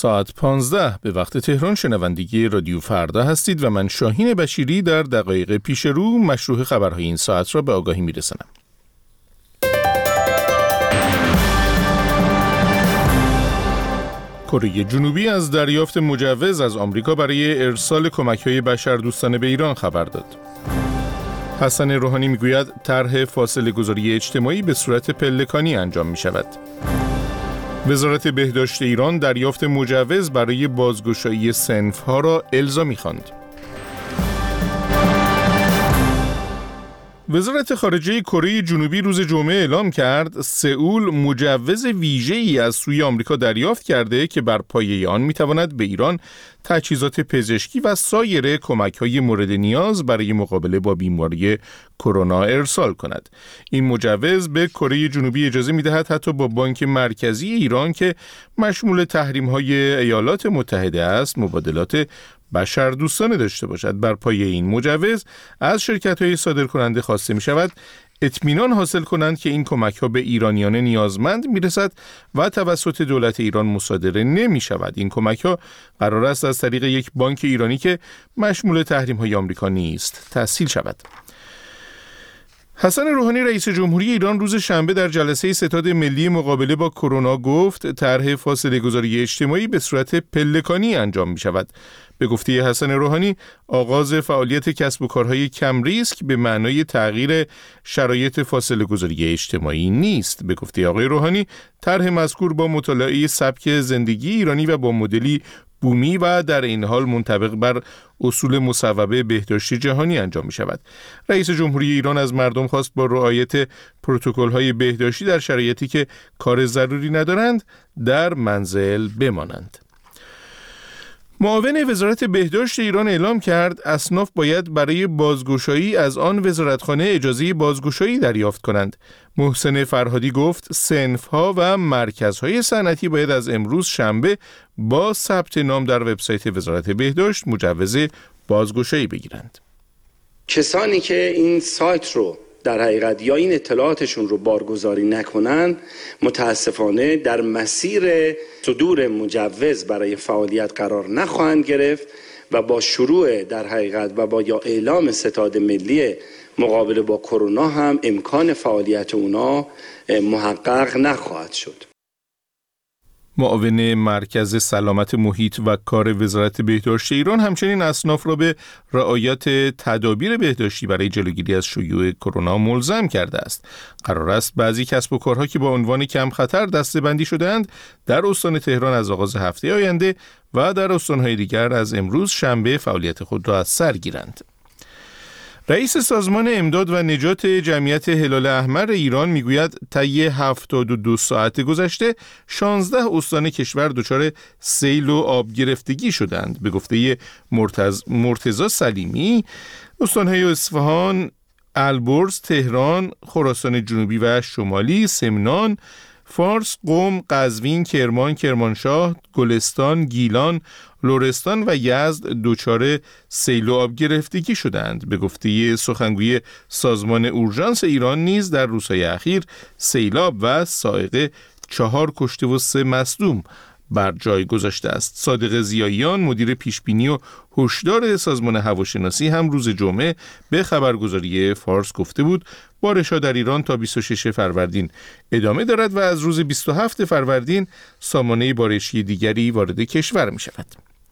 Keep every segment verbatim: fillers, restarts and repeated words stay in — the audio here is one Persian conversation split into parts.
ساعت پانزده به وقت تهران شنوندگی رادیو فردا هستید و من شاهین بشیری در دقایق پیش رو مشروع خبرهای این ساعت را به آگاهی میرسانم. کره جنوبی از دریافت مجوز از آمریکا برای ارسال کمک‌های بشردوستانه به ایران خبر داد. حسن روحانی میگوید طرح فاصله گذاری اجتماعی به صورت پلکانی انجام می شود. وزارت بهداشت ایران دریافت مجوز برای بازگشایی صنف‌ها را الزامی خواند. وزارت خارجه کره جنوبی روز جمعه اعلام کرد سئول مجوز ویژه‌ای از سوی آمریکا دریافت کرده که بر پایه آن می‌تواند به ایران تجهیزات پزشکی و سایر کمک‌های مورد نیاز برای مقابله با بیماری کرونا ارسال کند. این مجوز به کره جنوبی اجازه می‌دهد حتی با بانک مرکزی ایران که مشمول تحریم‌های ایالات متحده است مبادلات بشردوستانه داشته باشد. بر پایه این مجوز از شرکت‌های صادرکننده خواسته می‌شود اطمینان حاصل کنند که این کمک‌ها به ایرانیان نیازمند می‌رسد و توسط دولت ایران مصادره نمی‌شود. این کمک‌ها قرار است از طریق یک بانک ایرانی که مشمول تحریم‌های آمریکا نیست تسهیل شود. حسن روحانی رئیس جمهوری ایران روز شنبه در جلسه ستاد ملی مقابله با کرونا گفت طرح فاصله گذاری اجتماعی به صورت پلکانی انجام می شود. به گفته حسن روحانی آغاز فعالیت کسب و کارهای کم ریسک به معنای تغییر شرایط فاصله گذاری اجتماعی نیست. به گفته آقای روحانی طرح مذکور با مطالعه سبک زندگی ایرانی و با مدلی بومی و در این حال منطبق بر اصول مصوبه بهداشتی جهانی انجام می شود. رئیس جمهوری ایران از مردم خواست با رعایت پروتکل‌های بهداشتی در شرایطی که کار ضروری ندارند در منزل بمانند. معاون وزارت بهداشت ایران اعلام کرد اصناف باید برای بازگشایی از آن وزارتخانه اجازه بازگشایی دریافت کنند. محسن فرهادی گفت صنف‌ها و مرکزهای صنعتی باید از امروز شنبه با ثبت نام در وبسایت وزارت بهداشت مجوز بازگشایی بگیرند. کسانی که این سایت رو در حقیقت یا این اطلاعاتشون رو بارگذاری نکنند متاسفانه در مسیر صدور مجوز برای فعالیت قرار نخواهند گرفت و با شروع در حقیقت و با یا اعلام ستاد ملی مقابله با کرونا هم امکان فعالیت اونا محقق نخواهد شد. معاون مرکز سلامت محیط و کار وزارت بهداشت ایران همچنین اصناف را به رعایت تدابیر بهداشتی برای جلوگیری از شیوع کرونا ملزم کرده است. قرار است بعضی کسب و کارها که با عنوان کم خطر دسته‌بندی شده‌اند در استان تهران از آغاز هفته آینده و در استان‌های دیگر از امروز شنبه فعالیت خود را از سر گیرند. رئیس سازمان امداد و نجات جمعیت هلال احمر ایران میگوید طی هفتاد و دو ساعت گذشته شانزده استان کشور دچار سیل و آب گرفتگی شدند. به گفته مرتض... مرتضی سلیمی استان‌های اصفهان، البرز، تهران، خراسان جنوبی و شمالی، سمنان، فارس، قم، قزوین، کرمان، کرمانشاه، گلستان، گیلان، لرستان و یزد دچار سیل و آب گرفتگی شدند. به گفته سخنگوی سازمان اورژانس ایران نیز در روزهای اخیر سیلاب و صاعقه چهار کشته و سه مصدوم بر جای گذاشته است. صادق ضیاییان مدیر پیشبینی و هشدار سازمان هواشناسی هم روز جمعه به خبرگزاری فارس گفته بود بارش‌ها در ایران تا بیست و ششم فروردین ادامه دارد و از روز بیست و هفتم فروردین سامانه بارشی دیگری وارد کشور می شود.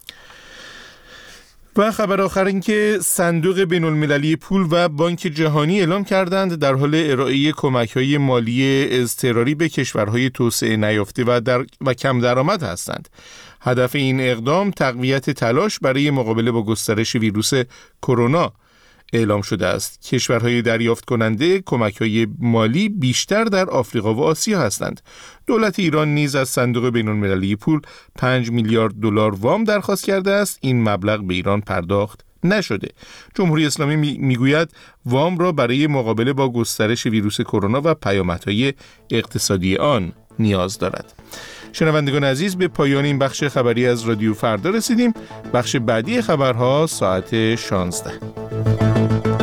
و خبر آخر این که صندوق بین‌المللی پول و بانک جهانی اعلام کردند در حال ارائه کمک‌های مالی اضطراری به کشورهای توسعه نیافته و, در و کم درآمد هستند. هدف این اقدام تقویت تلاش برای مقابله با گسترش ویروس کرونا اعلام شده است. کشورهای دریافت کننده کمک‌های مالی بیشتر در آفریقا و آسیا هستند. دولت ایران نیز از صندوق بین‌المللی پول پنج میلیارد دلار وام درخواست کرده است. این مبلغ به ایران پرداخت نشده. جمهوری اسلامی میگوید وام را برای مقابله با گسترش ویروس کرونا و پیامدهای اقتصادی آن نیاز دارد. شنوندگان عزیز، به پایان این بخش خبری از رادیو فردا رسیدیم. بخش بعدی خبرها ساعت شانزده.